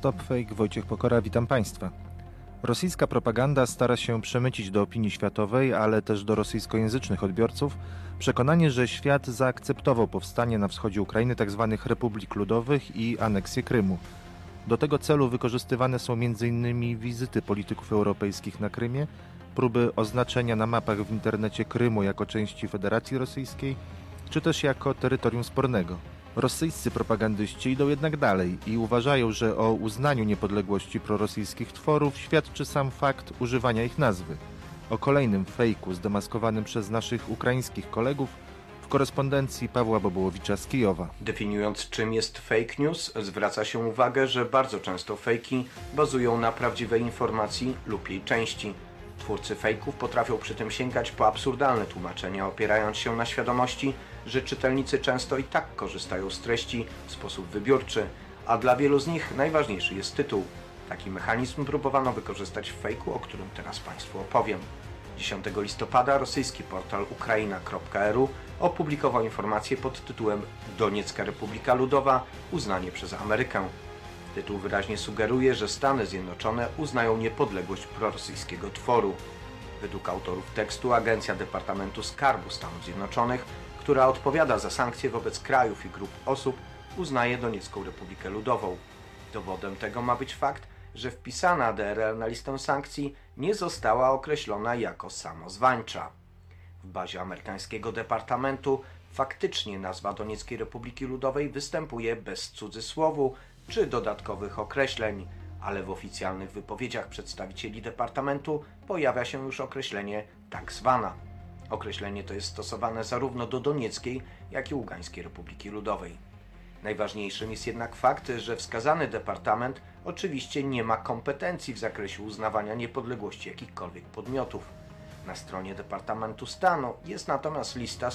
StopFake, Wojciech Pokora, witam Państwa. Rosyjska propaganda stara się przemycić do opinii światowej, ale też do rosyjskojęzycznych odbiorców przekonanie, że świat zaakceptował powstanie na wschodzie Ukrainy tzw. republik ludowych i aneksję Krymu. Do tego celu wykorzystywane są m.in. wizyty polityków europejskich na Krymie, próby oznaczenia na mapach w internecie Krymu jako części Federacji Rosyjskiej, czy też jako terytorium spornego. Rosyjscy propagandyści idą jednak dalej i uważają, że o uznaniu niepodległości prorosyjskich tworów świadczy sam fakt używania ich nazwy. O kolejnym fejku zdemaskowanym przez naszych ukraińskich kolegów w korespondencji Pawła Bobołowicza z Kijowa. Definiując, czym jest fake news, zwraca się uwagę, że bardzo często fejki bazują na prawdziwej informacji lub jej części. Twórcy fejków potrafią przy tym sięgać po absurdalne tłumaczenia, opierając się na świadomości, że czytelnicy często i tak korzystają z treści w sposób wybiórczy, a dla wielu z nich najważniejszy jest tytuł. Taki mechanizm próbowano wykorzystać w fejku, o którym teraz Państwu opowiem. 10 listopada rosyjski portal ukraina.ru opublikował informację pod tytułem Doniecka Republika Ludowa – uznanie przez Amerykę. Tytuł wyraźnie sugeruje, że Stany Zjednoczone uznają niepodległość prorosyjskiego tworu. Według autorów tekstu Agencja Departamentu Skarbu Stanów Zjednoczonych, która odpowiada za sankcje wobec krajów i grup osób, uznaje Doniecką Republikę Ludową. Dowodem tego ma być fakt, że wpisana DRL na listę sankcji nie została określona jako samozwańcza. W bazie amerykańskiego departamentu faktycznie nazwa Donieckiej Republiki Ludowej występuje bez cudzysłowu czy dodatkowych określeń, ale w oficjalnych wypowiedziach przedstawicieli departamentu pojawia się już określenie tak zwana. Określenie to jest stosowane zarówno do Donieckiej, jak i Ługańskiej Republiki Ludowej. Najważniejszym jest jednak fakt, że wskazany departament oczywiście nie ma kompetencji w zakresie uznawania niepodległości jakichkolwiek podmiotów. Na stronie Departamentu Stanu jest natomiast lista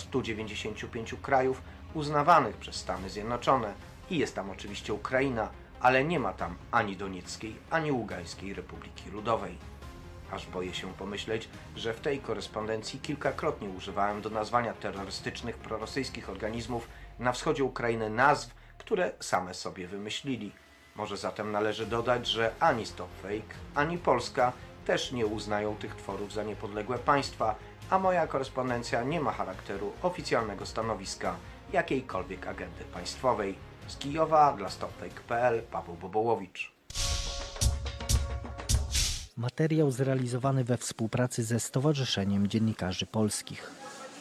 195 krajów uznawanych przez Stany Zjednoczone i jest tam oczywiście Ukraina, ale nie ma tam ani Donieckiej, ani Ługańskiej Republiki Ludowej. Aż boję się pomyśleć, że w tej korespondencji kilkakrotnie używałem do nazwania terrorystycznych prorosyjskich organizmów na wschodzie Ukrainy nazw, które same sobie wymyślili. Może zatem należy dodać, że ani StopFake, ani Polska też nie uznają tych tworów za niepodległe państwa, a moja korespondencja nie ma charakteru oficjalnego stanowiska jakiejkolwiek agendy państwowej. Z Kijowa dla StopFake.pl Paweł Bobołowicz. Materiał zrealizowany we współpracy ze Stowarzyszeniem Dziennikarzy Polskich.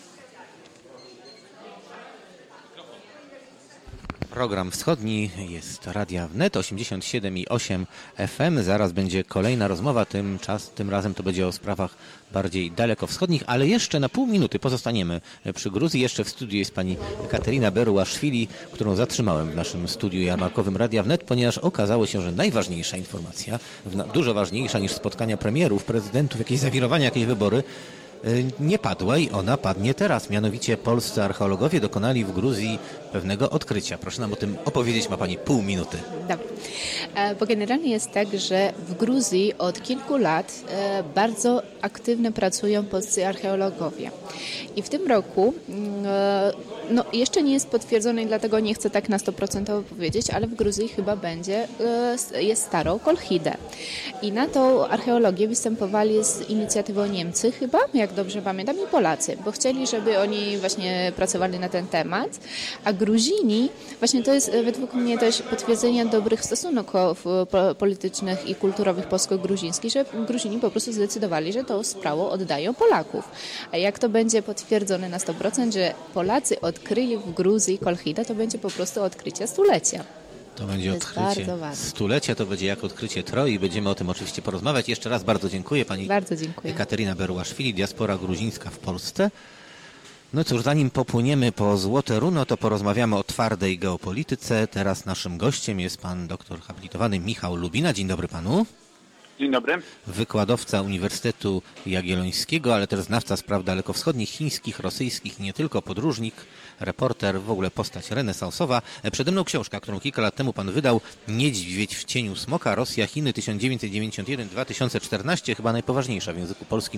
Program wschodni jest Radia Wnet 87,8 FM. Zaraz będzie kolejna rozmowa, tym razem to będzie o sprawach bardziej dalekowschodnich, ale jeszcze na pół minuty pozostaniemy przy Gruzji. Jeszcze w studiu jest pani Kateryna Berułaszwili, którą zatrzymałem w naszym studiu jarmarkowym Radia Wnet, ponieważ okazało się, że najważniejsza informacja, dużo ważniejsza niż spotkania premierów, prezydentów, jakieś zawirowania, jakieś wybory, nie padła i ona padnie teraz. Mianowicie polscy archeologowie dokonali w Gruzji pewnego odkrycia. Proszę nam o tym opowiedzieć, ma pani pół minuty. Dobra, bo generalnie jest tak, że w Gruzji od kilku lat bardzo aktywnie pracują polscy archeologowie. I w tym roku, jeszcze nie jest potwierdzone i dlatego nie chcę tak na 100% powiedzieć, ale w Gruzji chyba jest starą Kolchidę. I na tą archeologię występowali z inicjatywą Niemcy chyba, jak dobrze pamiętam, i Polacy, bo chcieli, żeby oni właśnie pracowali na ten temat, a Gruzini, właśnie to jest według mnie też potwierdzenie dobrych stosunków politycznych i kulturowych polsko-gruzińskich, że Gruzini po prostu zdecydowali, że tą sprawą oddają Polaków. A jak to będzie potwierdzone na 100%, że Polacy odkryli w Gruzji Kolchidę, to będzie po prostu odkrycie stulecia. To będzie odkrycie stulecia, to będzie jak odkrycie Troi. Będziemy o tym oczywiście porozmawiać. Jeszcze raz bardzo dziękuję pani. Bardzo dziękuję. Kateryna Berułaszwili, diaspora gruzińska w Polsce. No cóż, zanim popłyniemy po Złote Runo, to porozmawiamy o twardej geopolityce. Teraz naszym gościem jest pan doktor habilitowany Michał Lubina. Dzień dobry panu. Dzień dobry. Wykładowca Uniwersytetu Jagiellońskiego, ale też znawca spraw dalekowschodnich, chińskich, rosyjskich, nie tylko podróżnik, reporter, w ogóle postać renesansowa. Przede mną książka, którą kilka lat temu pan wydał, Niedźwiedź w cieniu smoka, Rosja, Chiny 1991-2014, chyba najpoważniejsza w języku polskim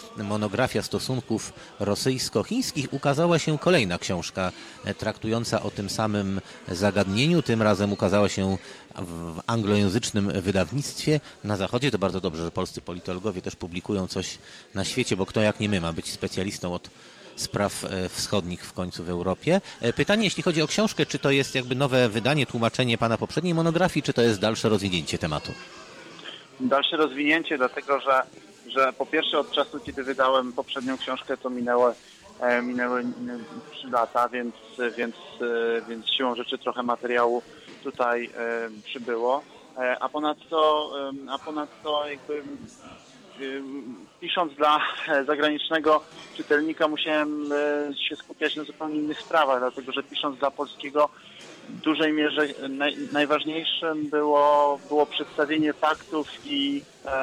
monografia stosunków rosyjsko-chińskich, ukazała się kolejna książka traktująca o tym samym zagadnieniu. Tym razem ukazała się w anglojęzycznym wydawnictwie na Zachodzie. To bardzo dobrze, że polscy politologowie też publikują coś na świecie, bo kto jak nie my ma być specjalistą od spraw wschodnich w końcu w Europie. Pytanie, jeśli chodzi o książkę, czy to jest jakby nowe wydanie, tłumaczenie pana poprzedniej monografii, czy to jest dalsze rozwinięcie tematu? Dalsze rozwinięcie, dlatego że po pierwsze od czasu, kiedy wydałem poprzednią książkę, to minęły 3 lata, więc siłą rzeczy trochę materiału tutaj przybyło. A ponadto jakby pisząc dla zagranicznego czytelnika musiałem się skupiać na zupełnie innych sprawach, dlatego że pisząc dla polskiego w dużej mierze najważniejszym było przedstawienie faktów i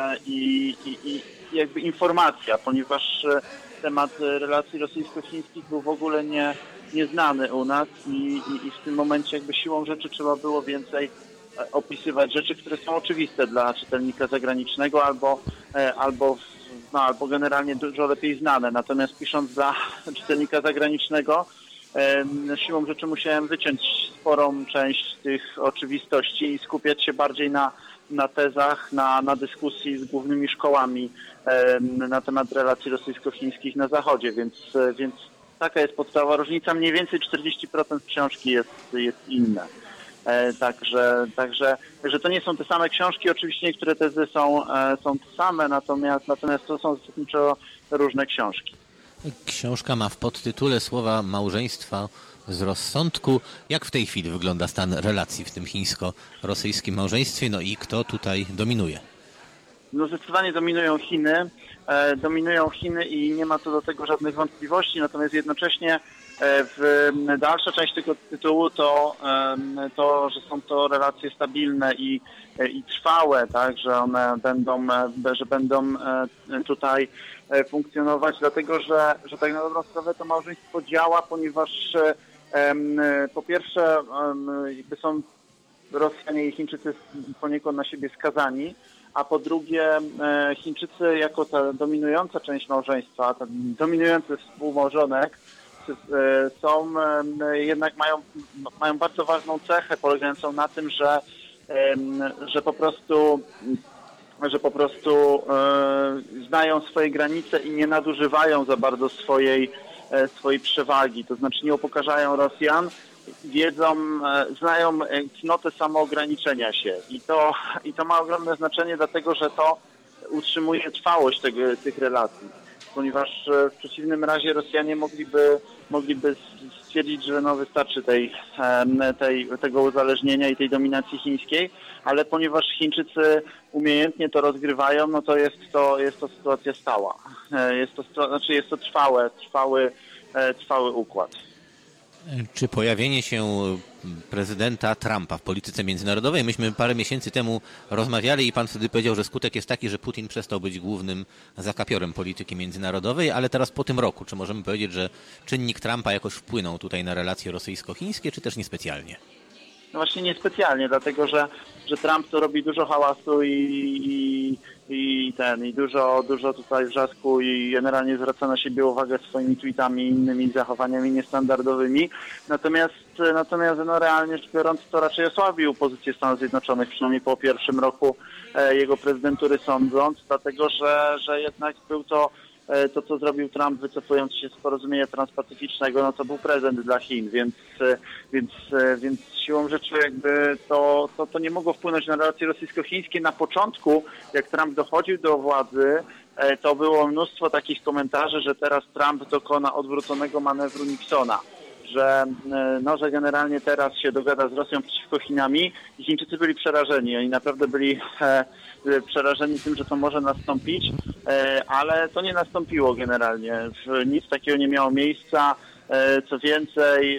jakby informacja, ponieważ temat relacji rosyjsko-chińskich był w ogóle nieznany u nas i w tym momencie jakby siłą rzeczy trzeba było więcej opisywać rzeczy, które są oczywiste dla czytelnika zagranicznego albo generalnie dużo lepiej znane. Natomiast pisząc dla czytelnika zagranicznego siłą rzeczy musiałem wyciąć sporą część tych oczywistości i skupiać się bardziej na tezach, na dyskusji z głównymi szkołami na temat relacji rosyjsko-chińskich na Zachodzie, więc taka jest podstawowa różnica. Mniej więcej 40% książki jest inne. Także to nie są te same książki. Oczywiście niektóre tezy są te same, natomiast to są zasadniczo różne książki. Książka ma w podtytule słowa małżeństwa z rozsądku. Jak w tej chwili wygląda stan relacji w tym chińsko-rosyjskim małżeństwie? No i kto tutaj dominuje? No zdecydowanie dominują Chiny i nie ma co do tego żadnych wątpliwości, natomiast jednocześnie dalsza część tego tytułu to, że są to relacje stabilne i trwałe, tak, że one będą tutaj funkcjonować, dlatego że tak na dobrą sprawę to małżeństwo działa, ponieważ po pierwsze jakby są Rosjanie i Chińczycy poniekąd na siebie skazani, a po drugie Chińczycy jako ta dominująca część małżeństwa, ten dominujący współmałżonek jednak mają bardzo ważną cechę polegającą na tym, że po prostu znają swoje granice i nie nadużywają za bardzo swojej przewagi. To znaczy nie upokarzają Rosjan, znają cnotę samoograniczenia się i to ma ogromne znaczenie, dlatego że to utrzymuje trwałość tych relacji, ponieważ w przeciwnym razie Rosjanie mogliby stwierdzić, że wystarczy tego uzależnienia i tej dominacji chińskiej, ale ponieważ Chińczycy umiejętnie to rozgrywają, no to jest to sytuacja stała. Jest to trwały układ. Czy pojawienie się prezydenta Trumpa w polityce międzynarodowej? Myśmy parę miesięcy temu rozmawiali i pan wtedy powiedział, że skutek jest taki, że Putin przestał być głównym zakapiorem polityki międzynarodowej, ale teraz po tym roku, czy możemy powiedzieć, że czynnik Trumpa jakoś wpłynął tutaj na relacje rosyjsko-chińskie, czy też niespecjalnie? No właśnie niespecjalnie, dlatego że Trump to robi dużo hałasu i dużo tutaj wrzasku i generalnie zwraca na siebie uwagę swoimi tweetami i innymi zachowaniami niestandardowymi. Natomiast realnie rzecz biorąc to raczej osłabił pozycję Stanów Zjednoczonych, przynajmniej po pierwszym roku jego prezydentury sądząc, dlatego że jednak był to, co zrobił Trump, wycofując się z porozumienia transpacyficznego, no to był prezent dla Chin, więc siłą rzeczy jakby to nie mogło wpłynąć na relacje rosyjsko-chińskie. Na początku, jak Trump dochodził do władzy, to było mnóstwo takich komentarzy, że teraz Trump dokona odwróconego manewru Nixona, że generalnie teraz się dogada z Rosją przeciwko Chinami i Chińczycy byli przerażeni. Oni naprawdę byli przerażeni tym, że to może nastąpić, ale to nie nastąpiło generalnie. Nic takiego nie miało miejsca. Co więcej,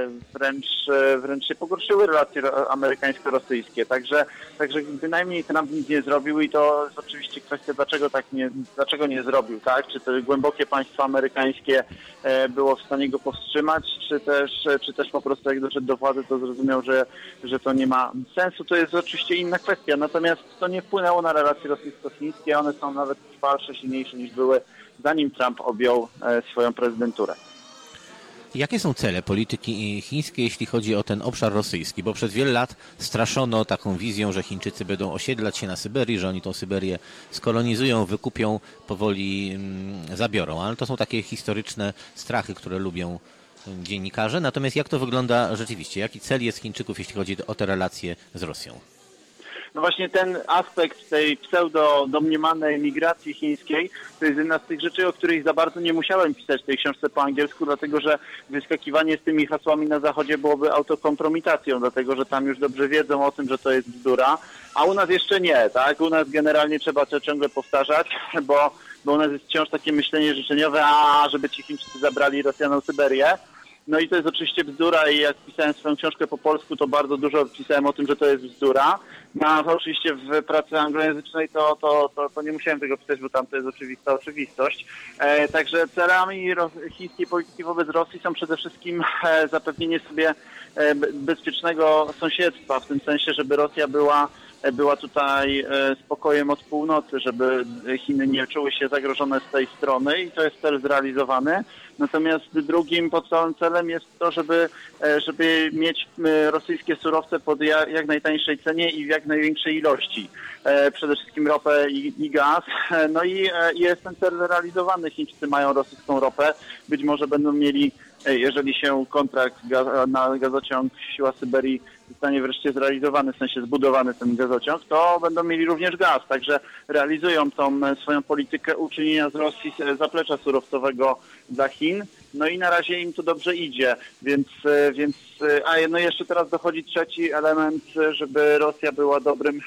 wręcz się pogorszyły relacje amerykańsko-rosyjskie. Także bynajmniej Trump nic nie zrobił i to jest oczywiście kwestia, dlaczego nie zrobił, tak? Czy to głębokie państwo amerykańskie było w stanie go powstrzymać, czy też po prostu jak doszedł do władzy, to zrozumiał, że to nie ma sensu. To jest oczywiście inna kwestia. Natomiast to nie wpłynęło na relacje rosyjsko-chińskie. One są nawet trwalsze, silniejsze niż były zanim Trump objął swoją prezydenturę. Jakie są cele polityki chińskiej, jeśli chodzi o ten obszar rosyjski? Bo przez wiele lat straszono taką wizją, że Chińczycy będą osiedlać się na Syberii, że oni tą Syberię skolonizują, wykupią, powoli zabiorą. Ale to są takie historyczne strachy, które lubią dziennikarze. Natomiast jak to wygląda rzeczywiście? Jaki cel jest Chińczyków, jeśli chodzi o te relacje z Rosją? No właśnie ten aspekt tej domniemanej migracji chińskiej to jest jedna z tych rzeczy, o których za bardzo nie musiałem pisać w tej książce po angielsku, dlatego że wyskakiwanie z tymi hasłami na Zachodzie byłoby autokompromitacją, dlatego że tam już dobrze wiedzą o tym, że to jest bzdura, a u nas jeszcze nie, tak? U nas generalnie trzeba to ciągle powtarzać, bo u nas jest wciąż takie myślenie życzeniowe, żeby ci Chińczycy zabrali Rosjanom Syberię. No i to jest oczywiście bzdura i jak pisałem swoją książkę po polsku, to bardzo dużo pisałem o tym, że to jest bzdura. No oczywiście w pracy anglojęzycznej to nie musiałem tego pisać, bo tam to jest oczywista oczywistość. Także celami chińskiej polityki wobec Rosji są przede wszystkim zapewnienie sobie bezpiecznego sąsiedztwa, w tym sensie, żeby Rosja była tutaj spokojem od północy, żeby Chiny nie czuły się zagrożone z tej strony i to jest cel zrealizowany. Natomiast drugim podstawowym celem jest to, żeby mieć rosyjskie surowce pod jak najtańszej cenie i w jak największej ilości. Przede wszystkim ropę i gaz. No i jest ten cel realizowany. Chińczycy mają rosyjską ropę. Być może będą mieli, jeżeli się kontrakt na gazociąg Siła Syberii zostanie wreszcie zrealizowany, w sensie zbudowany ten gazociąg, to będą mieli również gaz. Także realizują tą swoją politykę uczynienia z Rosji zaplecza surowcowego dla Chin. No i na razie im to dobrze idzie, więc jeszcze teraz dochodzi trzeci element, żeby Rosja była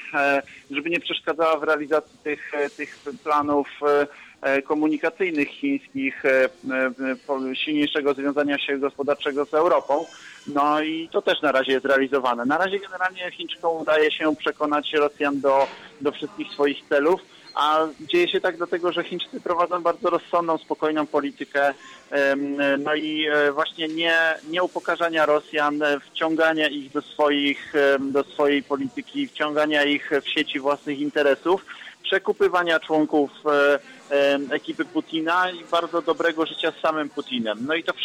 żeby nie przeszkadzała w realizacji tych planów komunikacyjnych chińskich, silniejszego związania się gospodarczego z Europą. No i to też na razie jest realizowane. Na razie generalnie Chińczykom udaje się przekonać Rosjan do wszystkich swoich celów, a dzieje się tak dlatego, że Chińczycy prowadzą bardzo rozsądną, spokojną politykę, no i właśnie nie upokarzania Rosjan, wciągania ich do swojej polityki, wciągania ich w sieci własnych interesów, przekupywania członków ekipy Putina i bardzo dobrego życia z samym Putinem. No i to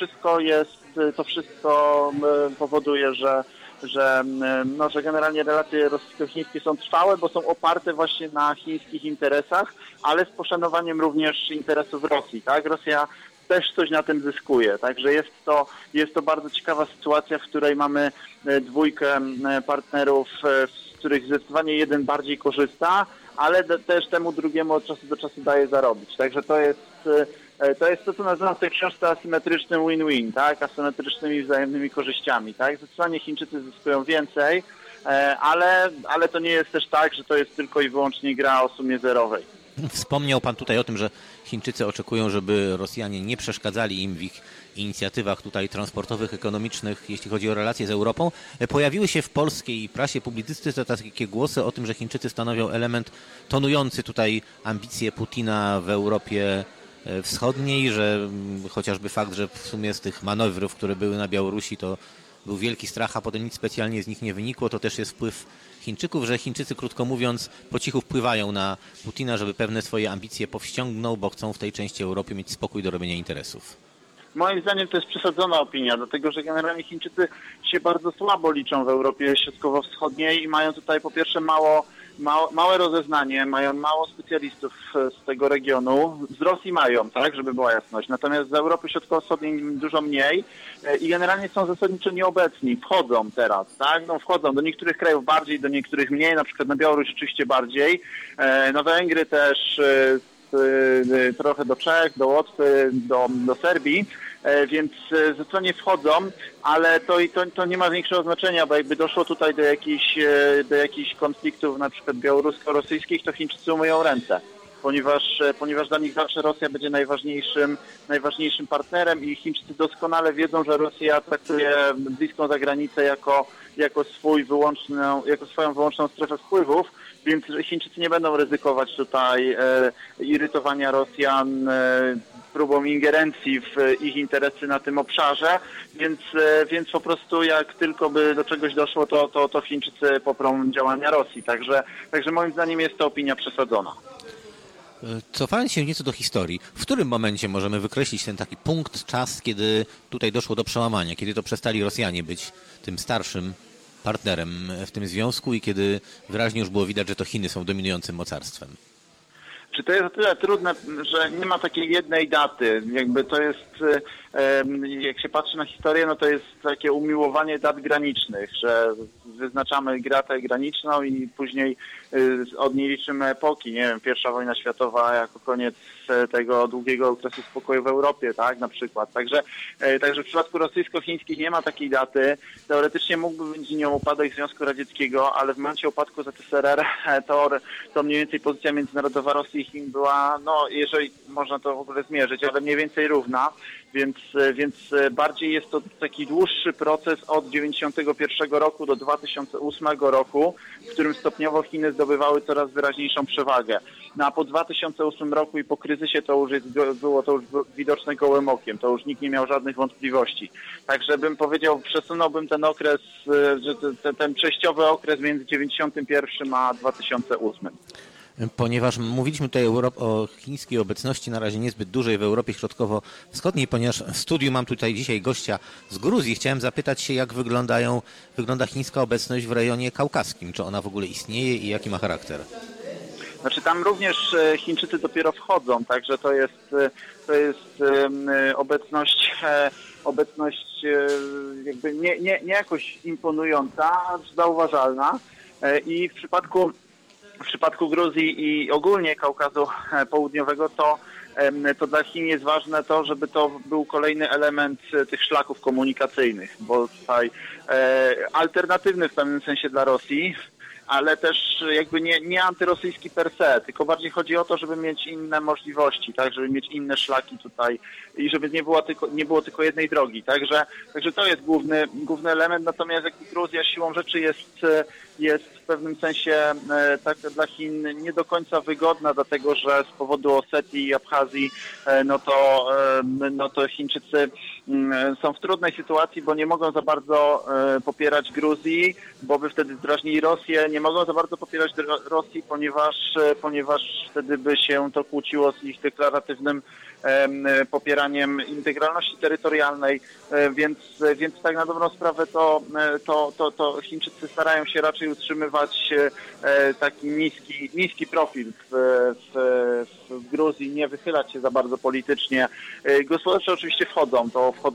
wszystko powoduje, że generalnie relacje rosyjsko-chińskie są trwałe, bo są oparte właśnie na chińskich interesach, ale z poszanowaniem również interesów Rosji, tak? Rosja też coś na tym zyskuje, także jest to bardzo ciekawa sytuacja, w której mamy dwójkę partnerów, z których zdecydowanie jeden bardziej korzysta, ale też temu drugiemu od czasu do czasu daje zarobić. Także to jest to, co nazywam w tej książce asymetrycznym win-win, tak? Asymetrycznymi wzajemnymi korzyściami, tak? Zdecydowanie Chińczycy zyskują więcej, ale to nie jest też tak, że to jest tylko i wyłącznie gra o sumie zerowej. Wspomniał Pan tutaj o tym, że Chińczycy oczekują, żeby Rosjanie nie przeszkadzali im w ich inicjatywach tutaj transportowych, ekonomicznych, jeśli chodzi o relacje z Europą. Pojawiły się w polskiej prasie, publicystyce takie głosy o tym, że Chińczycy stanowią element tonujący tutaj ambicje Putina w Europie Wschodniej, że chociażby fakt, że w sumie z tych manewrów, które były na Białorusi, to był wielki strach, a potem nic specjalnie z nich nie wynikło, to też jest wpływ Chińczyków, że Chińczycy, krótko mówiąc, po cichu wpływają na Putina, żeby pewne swoje ambicje powściągnął, bo chcą w tej części Europy mieć spokój do robienia interesów. Moim zdaniem to jest przesadzona opinia, dlatego że generalnie Chińczycy się bardzo słabo liczą w Europie Środkowo-Wschodniej i mają tutaj po pierwsze małe rozeznanie, mają mało specjalistów z tego regionu. Z Rosji mają, tak, żeby była jasność. Natomiast z Europy Środkowo-Wschodniej dużo mniej i generalnie są zasadniczo nieobecni. Wchodzą teraz, tak? No wchodzą do niektórych krajów bardziej, do niektórych mniej, na przykład na Białoruś oczywiście bardziej. Na Węgry też, trochę do Czech, do Łotwy, do Serbii, więc zdecydowanie wchodzą, ale to nie ma większego znaczenia, bo jakby doszło tutaj do jakichś konfliktów, na przykład białorusko-rosyjskich, to Chińczycy umyją ręce. ponieważ dla nich zawsze Rosja będzie najważniejszym partnerem i Chińczycy doskonale wiedzą, że Rosja traktuje bliską zagranicę jako swoją wyłączną strefę wpływów, więc Chińczycy nie będą ryzykować tutaj irytowania Rosjan próbą ingerencji w ich interesy na tym obszarze, więc po prostu jak tylko by do czegoś doszło, to Chińczycy poprą działania Rosji. Także moim zdaniem jest to opinia przesadzona. Cofając się nieco do historii, w którym momencie możemy wykreślić ten taki punkt, czas, kiedy tutaj doszło do przełamania, kiedy to przestali Rosjanie być tym starszym partnerem w tym związku i kiedy wyraźnie już było widać, że to Chiny są dominującym mocarstwem? Czy to jest o tyle trudne, że nie ma takiej jednej daty. Jakby to jest, jak się patrzy na historię, no to jest takie umiłowanie dat granicznych, że wyznaczamy datę graniczną i później od niej liczymy epoki. Nie wiem, I wojna światowa jako koniec tego długiego okresu spokoju w Europie, tak, na przykład. Także w przypadku rosyjsko-chińskich nie ma takiej daty. Teoretycznie mógłby być nią upadek Związku Radzieckiego, ale w momencie upadku ZSRR to mniej więcej pozycja międzynarodowa Rosji i Chin była, no jeżeli można to w ogóle zmierzyć, ale mniej więcej równa, więc bardziej jest to taki dłuższy proces od 1991 roku do 2008 roku, w którym stopniowo Chiny zdobywały coraz wyraźniejszą przewagę. No a po 2008 roku i po kryzysie było to już widoczne gołym okiem, to już nikt nie miał żadnych wątpliwości. Także bym powiedział, przesunąłbym ten okres, że ten przejściowy okres między 1991 a 2008. Ponieważ mówiliśmy tutaj o chińskiej obecności na razie niezbyt dużej w Europie Środkowo-Wschodniej, ponieważ w studiu mam tutaj dzisiaj gościa z Gruzji, chciałem zapytać się, jak wygląda chińska obecność w rejonie kaukaskim. Czy ona w ogóle istnieje i jaki ma charakter? Znaczy tam również Chińczycy dopiero wchodzą, także to jest obecność jakby nie jakoś imponująca, zauważalna i w przypadku Gruzji i ogólnie Kaukazu Południowego to dla Chin jest ważne to, żeby to był kolejny element tych szlaków komunikacyjnych, bo tutaj alternatywny w pewnym sensie dla Rosji, ale też jakby nie antyrosyjski per se, tylko bardziej chodzi o to, żeby mieć inne możliwości, tak, żeby mieć inne szlaki tutaj i żeby nie było tylko jednej drogi. Także to jest główny element, natomiast jakby Gruzja siłą rzeczy jest w pewnym sensie tak dla Chin nie do końca wygodna, dlatego że z powodu Osetii i Abchazji no to Chińczycy są w trudnej sytuacji, bo nie mogą za bardzo popierać Gruzji, bo by wtedy drażnili Rosję, nie mogą za bardzo popierać Rosji, ponieważ wtedy by się to kłóciło z ich deklaratywnym popieraniem integralności terytorialnej, więc tak na dobrą sprawę to Chińczycy starają się raczej utrzymywać taki niski profil w Gruzji, nie wychylać się za bardzo politycznie. Gospodarcze oczywiście wchodzą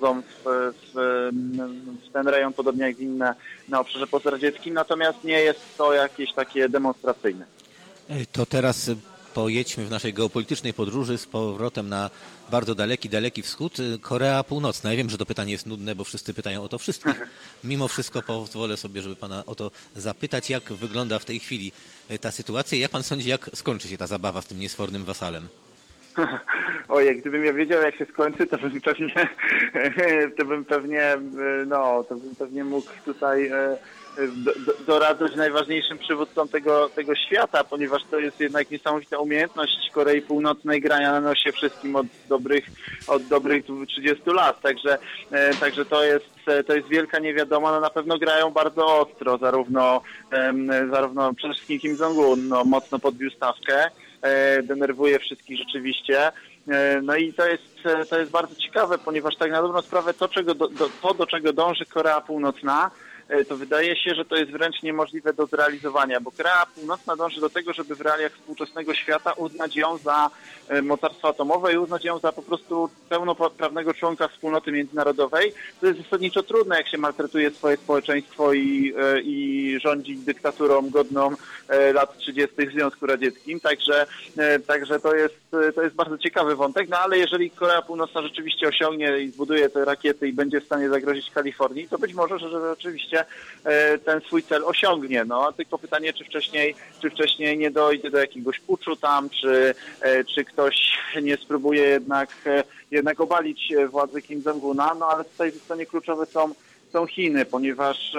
w ten rejon, podobnie jak inne na obszarze postradzieckim, natomiast nie jest to jakieś takie demonstracyjne. To teraz pojedźmy w naszej geopolitycznej podróży z powrotem na bardzo daleki wschód. Korea Północna. Ja wiem, że to pytanie jest nudne, bo wszyscy pytają o to wszystkich. Mimo wszystko pozwolę sobie, żeby pana o to zapytać, jak wygląda w tej chwili ta sytuacja. Jak pan sądzi, jak skończy się ta zabawa z tym niesfornym wasalem? Ojej, gdybym ja wiedział, jak się skończy, to bym pewnie mógł tutaj doradzać najważniejszym przywódcom tego świata, ponieważ to jest jednak niesamowita umiejętność Korei Północnej grania na nosie wszystkim od dobrych 30 lat. Także to jest wielka niewiadoma. No na pewno grają bardzo ostro, zarówno przede wszystkim Kim Jong-un mocno podbił stawkę, denerwuje wszystkich rzeczywiście. No i to jest bardzo ciekawe, ponieważ tak na dobrą sprawę do czego dąży Korea Północna, to wydaje się, że to jest wręcz niemożliwe do zrealizowania, bo Korea Północna dąży do tego, żeby w realiach współczesnego świata uznać ją za mocarstwo atomowe i uznać ją za po prostu pełnoprawnego członka wspólnoty międzynarodowej. To jest zasadniczo trudne, jak się maltretuje swoje społeczeństwo i rządzi dyktaturą godną lat 30. w Związku Radzieckim. Także to jest bardzo ciekawy wątek, no ale jeżeli Korea Północna rzeczywiście osiągnie i zbuduje te rakiety i będzie w stanie zagrozić Kalifornii, to być może, że rzeczywiście momencie ten swój cel osiągnie. No, tylko pytanie, czy wcześniej nie dojdzie do jakiegoś puczu tam, czy ktoś nie spróbuje jednak obalić władzy Kim Jong-una, no ale tutaj w stanie kluczowe są Chiny, ponieważ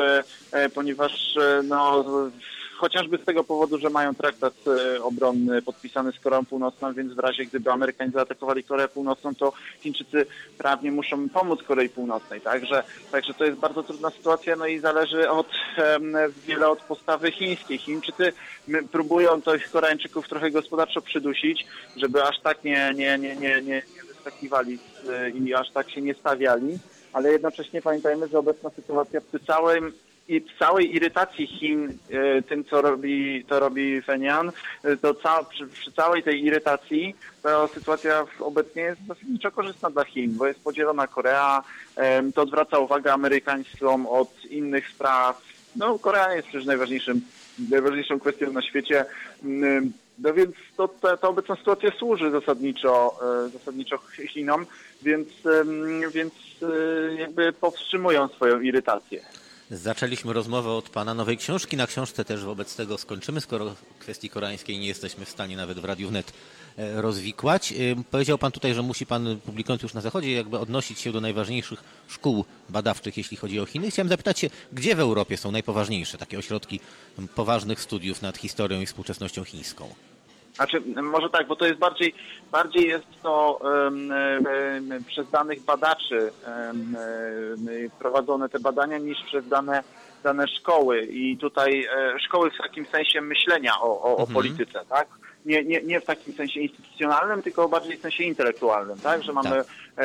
no, chociażby z tego powodu, że mają traktat obronny podpisany z Koreą Północną, więc w razie gdyby Amerykanie zaatakowali Koreę Północną, to Chińczycy prawnie muszą pomóc Korei Północnej. Także to jest bardzo trudna sytuacja, no i zależy wiele od postawy chińskiej. Chińczycy próbują tych Koreańczyków trochę gospodarczo przydusić, żeby aż tak nie wyskakiwali i aż tak się nie stawiali, ale jednocześnie pamiętajmy, że obecna sytuacja przy całej irytacji Chin tym, co robi Phenian, to przy całej tej irytacji ta sytuacja obecnie jest dosyć korzystna dla Chin, bo jest podzielona Korea, to odwraca uwagę amerykańską od innych spraw. No, Korea jest przecież najważniejszą kwestią na świecie. No więc ta obecna sytuacja służy zasadniczo Chinom, więc jakby powstrzymują swoją irytację. Zaczęliśmy rozmowę od pana nowej książki. Na książce też wobec tego skończymy, skoro kwestii koreańskiej nie jesteśmy w stanie nawet w Radiu Wnet rozwikłać. Powiedział pan tutaj, że musi pan, publikując już na Zachodzie, jakby odnosić się do najważniejszych szkół badawczych, jeśli chodzi o Chiny. Chciałem zapytać się, gdzie w Europie są najpoważniejsze takie ośrodki poważnych studiów nad historią i współczesnością chińską? Znaczy, może tak, bo to jest bardziej jest to przez danych badaczy prowadzone te badania niż przez dane szkoły. I tutaj szkoły w takim sensie myślenia o polityce, tak? Nie w takim sensie instytucjonalnym, tylko bardziej w sensie intelektualnym, tak? Że mamy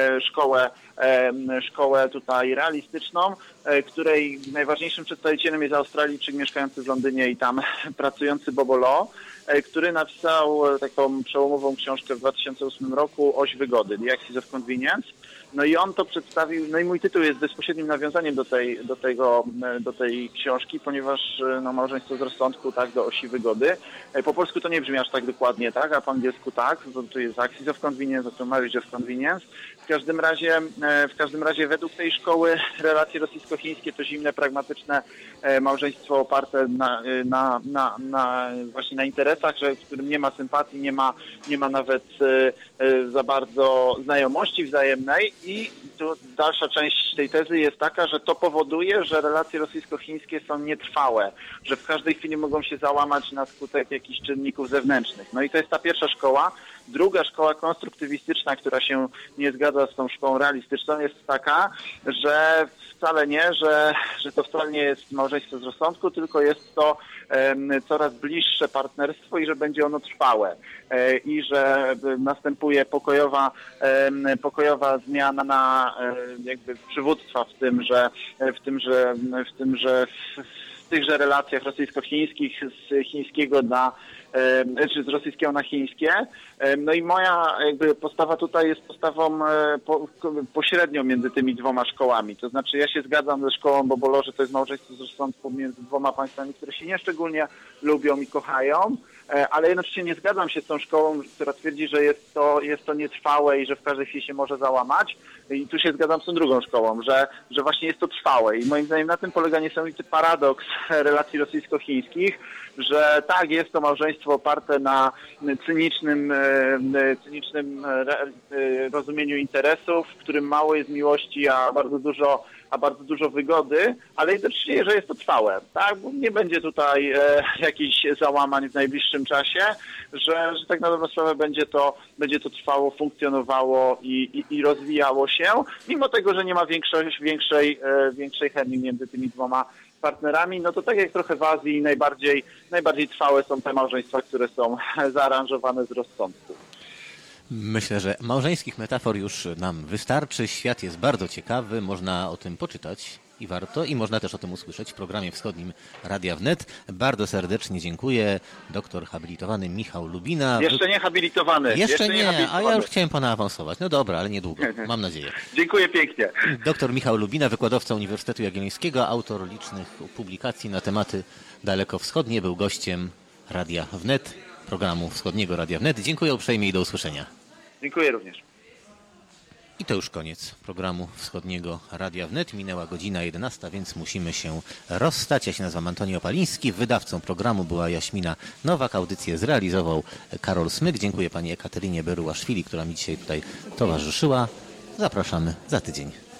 szkołę tutaj realistyczną, której najważniejszym przedstawicielem jest Australijczyk mieszkający w Londynie i tam pracujący Bobo Lo, który napisał taką przełomową książkę w 2008 roku Oś Wygody, The Axis of Convenience. No i on to przedstawił, no i mój tytuł jest bezpośrednim nawiązaniem do tej książki, ponieważ no, małżeństwo z rozsądku, tak, do Osi Wygody. Po polsku to nie brzmi aż tak dokładnie, tak, a po angielsku tak, to jest Axis of Convenience, to Marriage of Convenience. W każdym razie według tej szkoły relacje rosyjsko-chińskie to zimne, pragmatyczne małżeństwo oparte właśnie na interesach, w którym nie ma sympatii, nie ma nawet za bardzo znajomości wzajemnej i tu dalsza część tej tezy jest taka, że to powoduje, że relacje rosyjsko-chińskie są nietrwałe, że w każdej chwili mogą się załamać na skutek jakichś czynników zewnętrznych. No i to jest ta pierwsza szkoła. Druga szkoła konstruktywistyczna, która się nie zgadza z tą szkołą realistyczną, jest taka, że wcale nie, że to wcale nie jest małżeństwo z rozsądku, tylko jest to coraz bliższe partnerstwo i że będzie ono trwałe i że następuje pokojowa zmiana na jakby przywództwa w tychże relacjach rosyjsko-chińskich z chińskiego czy z rosyjskiego na chińskie. No i moja jakby postawa tutaj jest postawą pośrednią między tymi dwoma szkołami. To znaczy ja się zgadzam ze szkołą Bobo Lo, że to jest małżeństwo z rozsądku między dwoma państwami, które się nieszczególnie lubią i kochają, ale jednocześnie nie zgadzam się z tą szkołą, która twierdzi, że jest to nietrwałe i że w każdej chwili się może załamać. I tu się zgadzam z tą drugą szkołą, że właśnie jest to trwałe. I moim zdaniem na tym polega niesamowity paradoks relacji rosyjsko-chińskich, że tak, jest to małżeństwo oparte na cynicznym rozumieniu interesów, w którym mało jest miłości, a bardzo dużo wygody, ale jednocześnie, że jest to trwałe, tak? Bo nie będzie tutaj jakichś załamań w najbliższym czasie, że tak na dobrą sprawę będzie to trwało, funkcjonowało i rozwijało się, mimo tego, że nie ma większej chemii między tymi dwoma partnerami, no to tak jak trochę w Azji najbardziej trwałe są te małżeństwa, które są zaaranżowane z rozsądku. Myślę, że małżeńskich metafor już nam wystarczy. Świat jest bardzo ciekawy, można o tym poczytać i warto, i można też o tym usłyszeć w programie wschodnim Radia Wnet. Bardzo serdecznie dziękuję. Doktor habilitowany Michał Lubina. Jeszcze nie habilitowany. Jeszcze nie, a ja już chciałem pana awansować. No dobra, ale niedługo, mam nadzieję. Dziękuję pięknie. Doktor Michał Lubina, wykładowca Uniwersytetu Jagiellońskiego, autor licznych publikacji na tematy dalekowschodnie, był gościem Radia Wnet, programu wschodniego Radia Wnet. Dziękuję uprzejmie i do usłyszenia. Dziękuję również. I to już koniec programu Wschodniego Radia Wnet. Minęła godzina 11, więc musimy się rozstać. Ja się nazywam Antoni Opaliński. Wydawcą programu była Jaśmina Nowak. Audycję zrealizował Karol Smyk. Dziękuję pani Ekaterynie Berułaszwili, która mi dzisiaj tutaj towarzyszyła. Zapraszamy za tydzień.